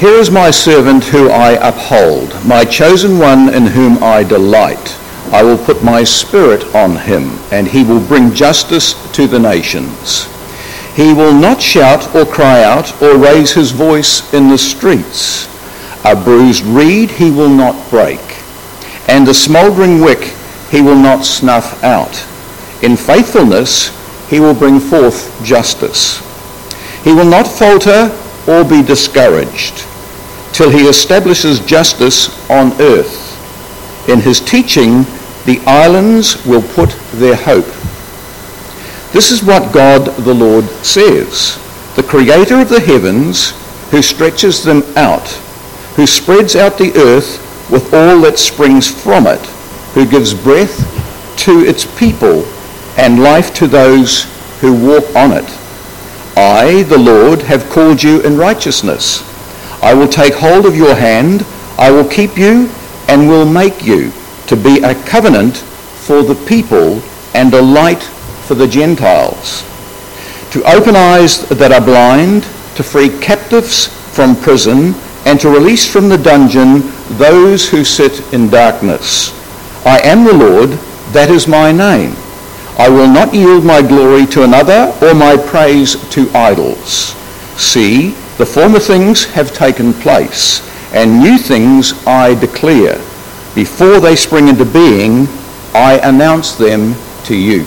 Here is my servant who I uphold, my chosen one in whom I delight. I will put my spirit on him, and he will bring justice to the nations. He will not shout or cry out or raise his voice in the streets. A bruised reed he will not break, and a smouldering wick he will not snuff out. In faithfulness he will bring forth justice. He will not falter or be discouraged till he establishes justice on earth. In his teaching the islands will put their hope. This is what God the Lord says, the creator of the heavens, who stretches them out, who spreads out the earth with all that springs from it, who gives breath to its people and life to those who walk on it. I, the Lord, have called you in righteousness. I will take hold of your hand, I will keep you and will make you to be a covenant for the people and a light for the Gentiles, to open eyes that are blind, to free captives from prison, and to release from the dungeon those who sit in darkness. I am the Lord, that is my name. I will not yield my glory to another or my praise to idols. See, the former things have taken place, and new things I declare. Before they spring into being, I announce them to you.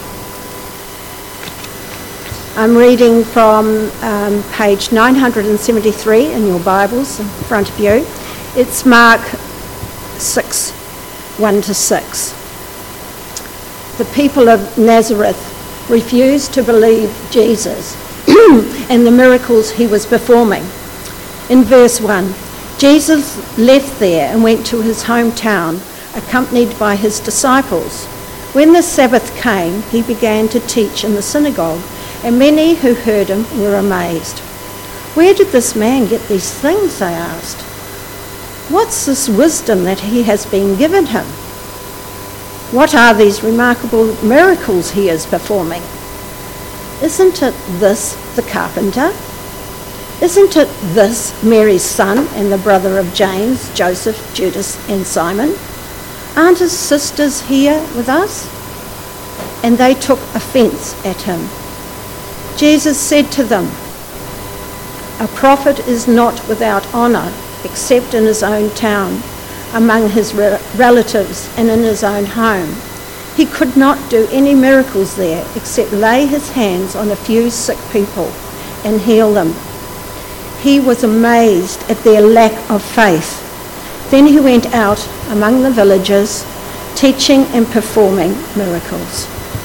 I'm reading from page 973 in your Bibles in front of you. It's Mark 6, 1-6. The people of Nazareth refused to believe Jesus and the miracles he was performing. In verse 1, Jesus left there and went to his hometown, accompanied by his disciples. When the Sabbath came, he began to teach in the synagogue, and many who heard him were amazed. Where did this man get these things, they asked. What's this wisdom that he has been given him? What are these remarkable miracles he is performing? Isn't it this the carpenter? Isn't it this Mary's son and the brother of James, Joseph, Judas, and Simon? Aren't his sisters here with us? And they took offence at him. Jesus said to them, a prophet is not without honour except in his own town, among his relatives and in his own home. He could not do any miracles there except lay his hands on a few sick people and heal them. He was amazed at their lack of faith. Then he went out among the villages, teaching and performing miracles.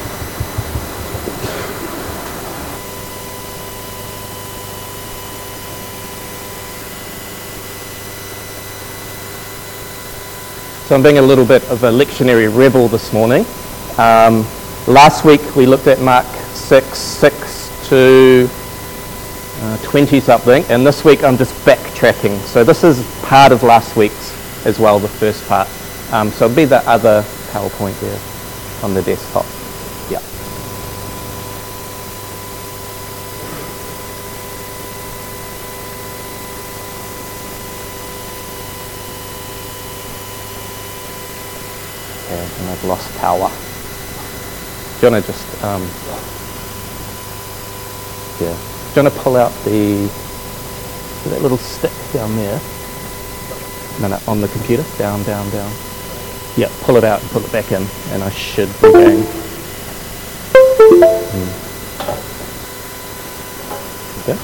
So I'm being a little bit of a lectionary rebel this morning. Last week we looked at Mark 6 to 20 something, and this week I'm just backtracking. So this is part of last week's as well, the first part. So it'll be the other PowerPoint there on the desktop. Yeah. And I've lost power. Do you want to just, do you want to pull out that little stick down there? No, on the computer, down. Yeah, pull it out and put it back in, and I should be going. Okay.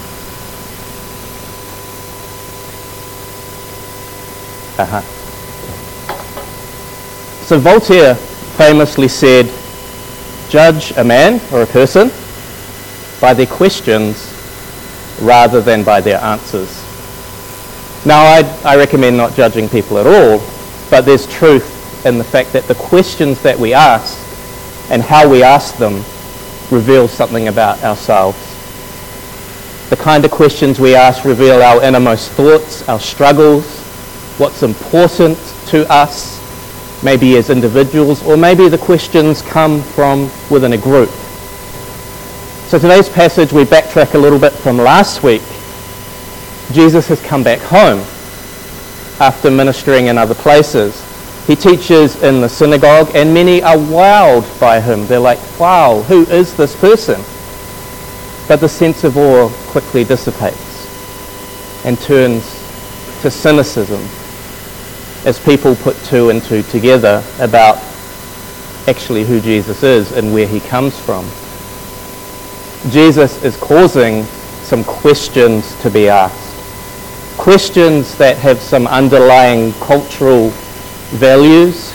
So Voltaire famously said, judge a man or a person by their questions rather than by their answers. Now, I recommend not judging people at all, but there's truth in the fact that the questions that we ask and how we ask them reveal something about ourselves. The kind of questions we ask reveal our innermost thoughts, our struggles, what's important to us, maybe as individuals, or maybe the questions come from within a group. So today's passage, we backtrack a little bit from last week, Jesus has come back home after ministering in other places. He teaches in the synagogue, and many are wowed by him. They're like, wow, who is this person? But the sense of awe quickly dissipates and turns to cynicism as people put two and two together about actually who Jesus is and where he comes from. Jesus is causing some questions to be asked. Questions that have some underlying cultural values,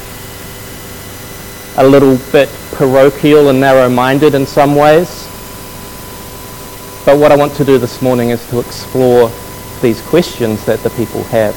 a little bit parochial and narrow-minded in some ways. But what I want to do this morning is to explore these questions that the people have.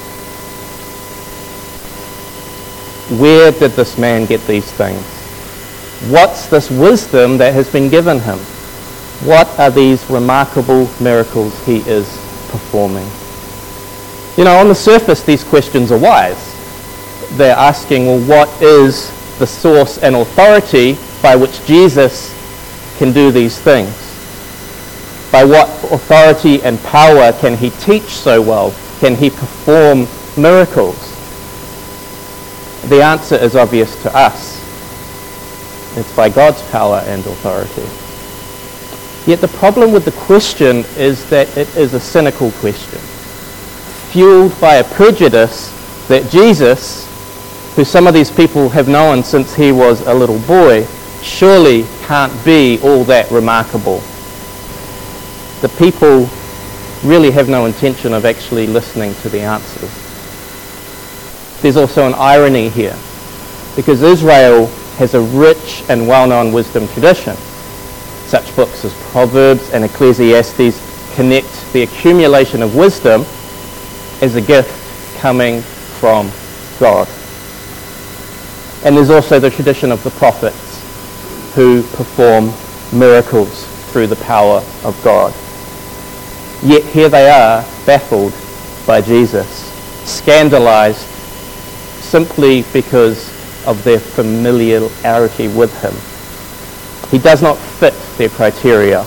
Where did this man get these things? What's this wisdom that has been given him? What are these remarkable miracles he is performing? You know, on the surface, these questions are wise. They're asking, well, what is the source and authority by which Jesus can do these things? By what authority and power can he teach so well? Can he perform miracles? The answer is obvious to us. It's by God's power and authority. Yet the problem with the question is that it is a cynical question, fueled by a prejudice that Jesus, who some of these people have known since he was a little boy, surely can't be all that remarkable. The people really have no intention of actually listening to the answers. There's also an irony here, because Israel has a rich and well-known wisdom tradition. Such books as Proverbs and Ecclesiastes connect the accumulation of wisdom as a gift coming from God. And there's also the tradition of the prophets who perform miracles through the power of God. Yet here they are, baffled by Jesus, scandalized simply because of their familiarity with him. He does not fit their criteria.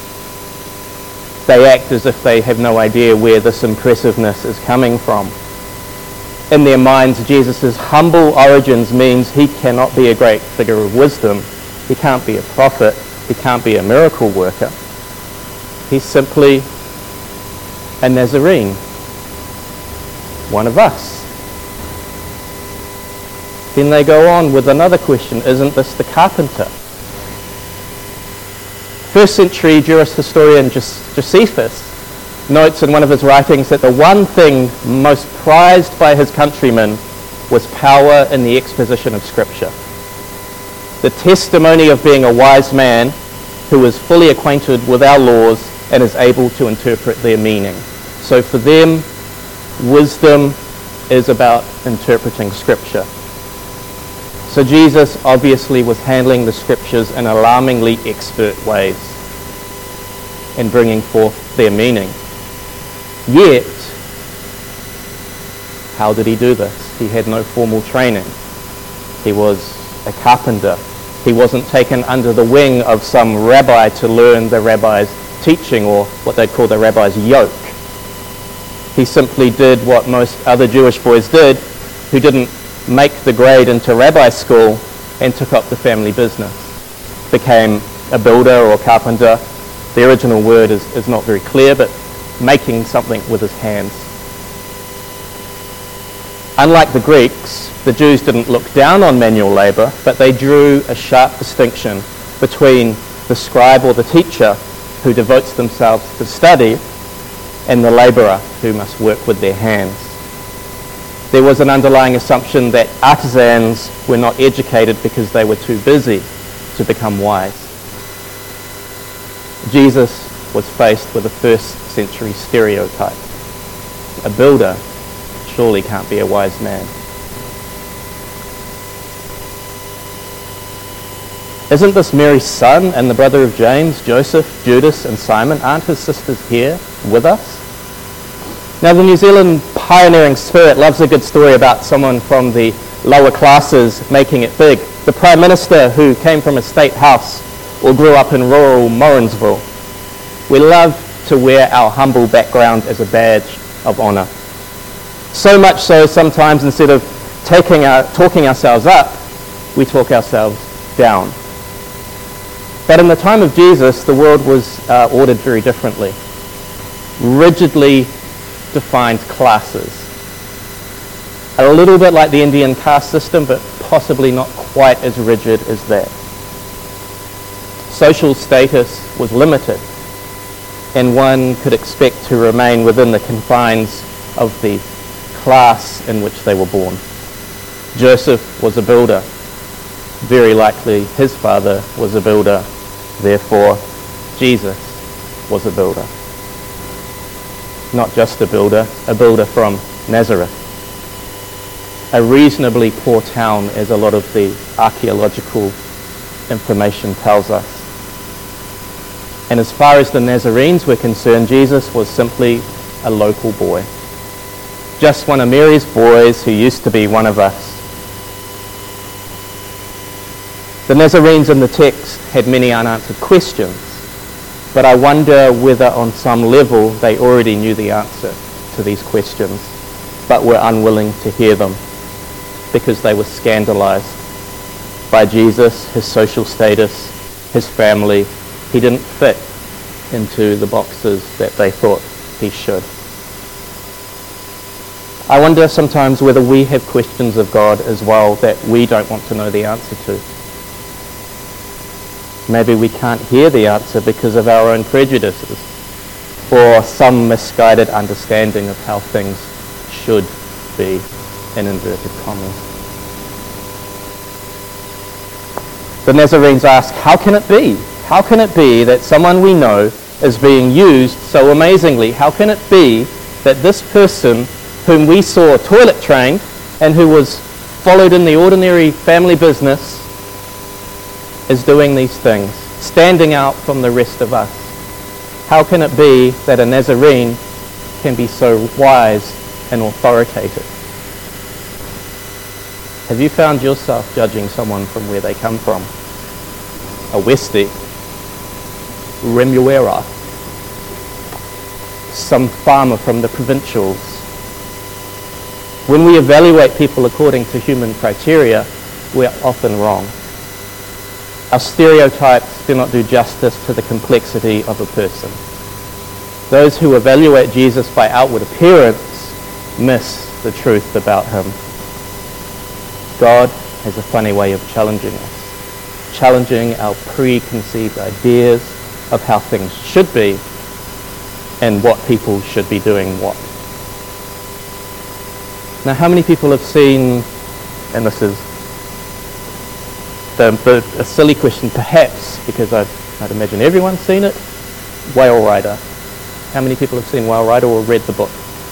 They act as if they have no idea where this impressiveness is coming from. In their minds, Jesus' humble origins means he cannot be a great figure of wisdom. He can't be a prophet. He can't be a miracle worker. He's simply a Nazarene, one of us. Then they go on with another question, isn't this the carpenter? First century Jewish historian Josephus notes in one of his writings that the one thing most prized by his countrymen was power in the exposition of Scripture. The testimony of being a wise man who is fully acquainted with our laws and is able to interpret their meaning. So for them, wisdom is about interpreting Scripture. So Jesus obviously was handling the Scriptures in alarmingly expert ways and bringing forth their meaning. Yet, how did he do this? He had no formal training. He was a carpenter. He wasn't taken under the wing of some rabbi to learn the rabbi's teaching, or what they'd call the rabbi's yoke. He simply did what most other Jewish boys did who didn't make the grade into rabbi school and took up the family business. Became a builder or a carpenter. The original word is not very clear, but making something with his hands. Unlike the Greeks, the Jews didn't look down on manual labor, but they drew a sharp distinction between the scribe or the teacher who devotes themselves to study and the laborer who must work with their hands. There was an underlying assumption that artisans were not educated because they were too busy to become wise. Jesus was faced with a first century stereotype. A builder surely can't be a wise man. Isn't this Mary's son and the brother of James, Joseph, Judas, and Simon? Aren't his sisters here with us? Now, the New Zealand pioneering spirit loves a good story about someone from the lower classes making it big. The Prime Minister who came from a state house or grew up in rural Morrinsville. We love to wear our humble background as a badge of honour. So much so, sometimes instead of talking ourselves up, we talk ourselves down. But in the time of Jesus, the world was ordered very differently. Rigidly defined classes. A little bit like the Indian caste system, but possibly not quite as rigid as that. Social status was limited, and one could expect to remain within the confines of the class in which they were born. Joseph was a builder. Very likely his father was a builder. Therefore, Jesus was a builder. Not just a builder from Nazareth. A reasonably poor town, as a lot of the archaeological information tells us. And as far as the Nazarenes were concerned, Jesus was simply a local boy. Just one of Mary's boys who used to be one of us. The Nazarenes in the text had many unanswered questions, but I wonder whether on some level they already knew the answer to these questions, but were unwilling to hear them because they were scandalized by Jesus, his social status, his family. He didn't fit into the boxes that they thought he should. I wonder sometimes whether we have questions of God as well that we don't want to know the answer to. Maybe we can't hear the answer because of our own prejudices or some misguided understanding of how things should be, in inverted commas. The Nazarenes ask, how can it be? How can it be that someone we know is being used so amazingly? How can it be that this person whom we saw toilet trained and who was followed in the ordinary family business is doing these things, standing out from the rest of us? How can it be that a Nazarene can be so wise and authoritative? Have you found yourself judging someone from where they come from? A Westie, Remuera, some farmer from the provincials. When we evaluate people according to human criteria, we're often wrong. Our stereotypes do not do justice to the complexity of a person. Those who evaluate Jesus by outward appearance miss the truth about him. God has a funny way of challenging us, challenging our preconceived ideas of how things should be and what people should be doing what. Now, how many people have seen, and this is a silly question perhaps, because I'd imagine everyone's seen it, Whale Rider. How many people have seen Whale Rider or read the book?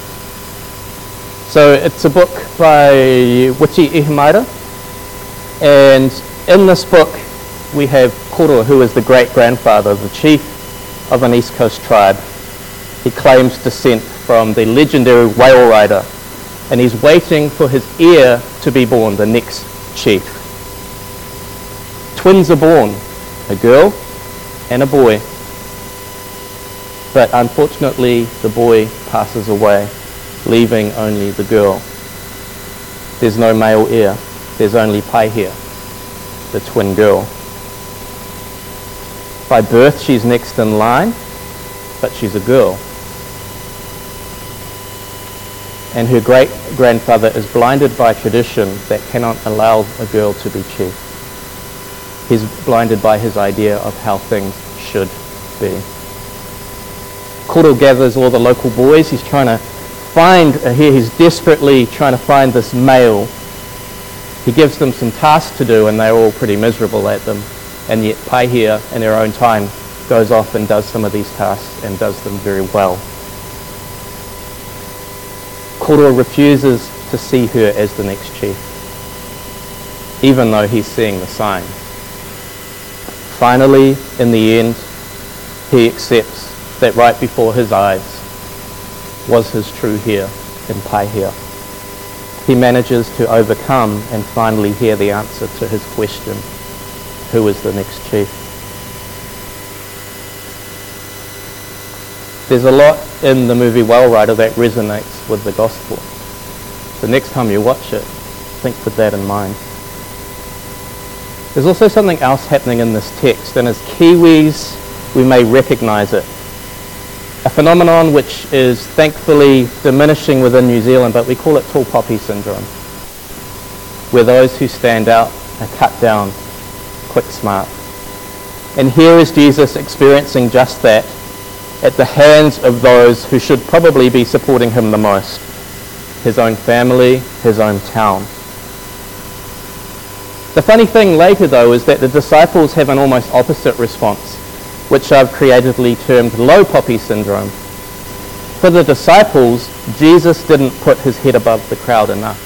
So it's a book by Witi Ihumāora, and in this book we have Koro, who is the great-grandfather, the chief of an East Coast tribe. He claims descent from the legendary Whale Rider, and he's waiting for his heir to be born, the next chief. Twins are born, a girl and a boy. But unfortunately, the boy passes away, leaving only the girl. There's no male heir. There's only Paihia, the twin girl. By birth, she's next in line, but she's a girl. And her great-grandfather is blinded by tradition that cannot allow a girl to be chief. He's blinded by his idea of how things should be. Koro gathers all the local boys. He's trying to find, he's desperately trying to find this male. He gives them some tasks to do, and they're all pretty miserable at them. And yet Paihia, in her own time, goes off and does some of these tasks and does them very well. Koro refuses to see her as the next chief, even though he's seeing the signs. Finally, in the end, he accepts that right before his eyes was his true heir in Paihia. He manages to overcome and finally hear the answer to his question, who is the next chief? There's a lot in the movie Whale Rider that resonates with the gospel. So next time you watch it, think with that in mind. There's also something else happening in this text, and as Kiwis, we may recognise it. A phenomenon which is thankfully diminishing within New Zealand, but we call it tall poppy syndrome, where those who stand out are cut down quick smart. And here is Jesus experiencing just that at the hands of those who should probably be supporting him the most: his own family, his own town. The funny thing later, though, is that the disciples have an almost opposite response, which I've creatively termed low poppy syndrome. For the disciples, Jesus didn't put his head above the crowd enough.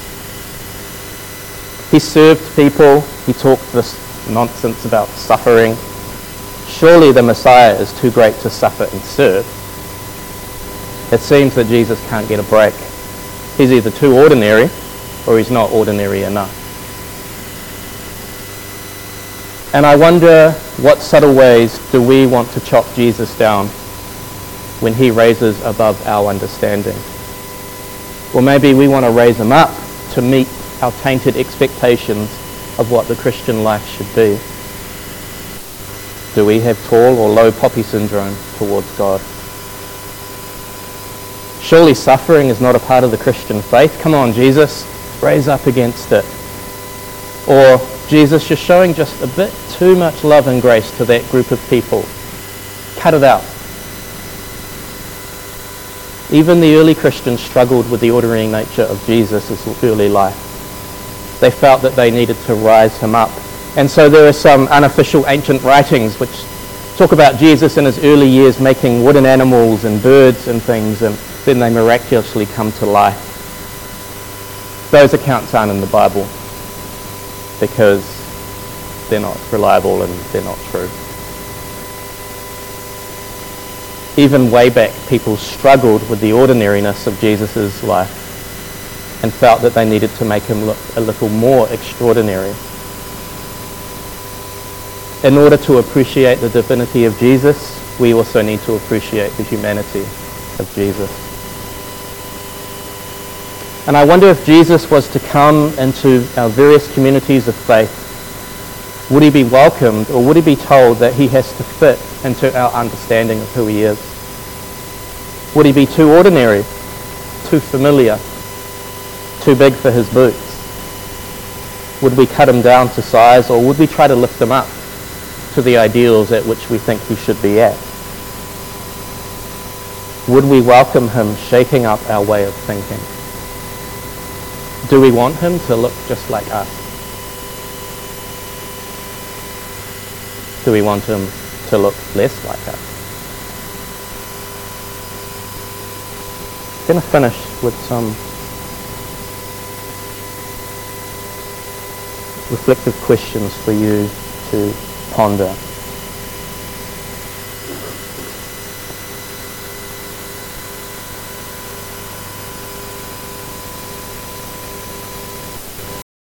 He served people, he talked this nonsense about suffering. Surely the Messiah is too great to suffer and serve. It seems that Jesus can't get a break. He's either too ordinary or he's not ordinary enough. And I wonder, what subtle ways do we want to chop Jesus down when he raises above our understanding? Or maybe we want to raise him up to meet our tainted expectations of what the Christian life should be. Do we have tall or low poppy syndrome towards God? Surely suffering is not a part of the Christian faith. Come on, Jesus, raise up against it. Or, Jesus, you're showing just a bit too much love and grace to that group of people. Cut it out. Even the early Christians struggled with the ordinary nature of Jesus' early life. They felt that they needed to rise him up. And so there are some unofficial ancient writings which talk about Jesus in his early years making wooden animals and birds and things, and then they miraculously come to life. Those accounts aren't in the Bible because they're not reliable and they're not true. Even way back, people struggled with the ordinariness of Jesus' life and felt that they needed to make him look a little more extraordinary. In order to appreciate the divinity of Jesus, we also need to appreciate the humanity of Jesus. And I wonder, if Jesus was to come into our various communities of faith, would he be welcomed, or would he be told that he has to fit into our understanding of who he is? Would he be too ordinary, too familiar, too big for his boots? Would we cut him down to size, or would we try to lift him up to the ideals at which we think he should be at? Would we welcome him shaking up our way of thinking? Do we want him to look just like us? Do we want him to look less like us? I'm going to finish with some reflective questions for you to ponder.